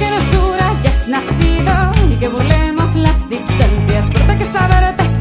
que nos una ya es nacido y que burlemos las distancias. Suerte que saberte